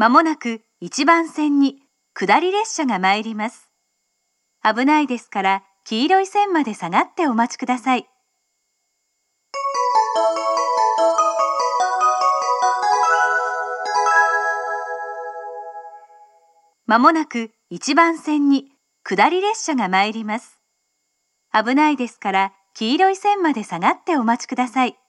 まもなく1番線に下り列車が参ります。危ないですから黄色い線まで下がってお待ちください。まもなく1番線に下り列車が参ります。危ないですから黄色い線まで下がってお待ちください。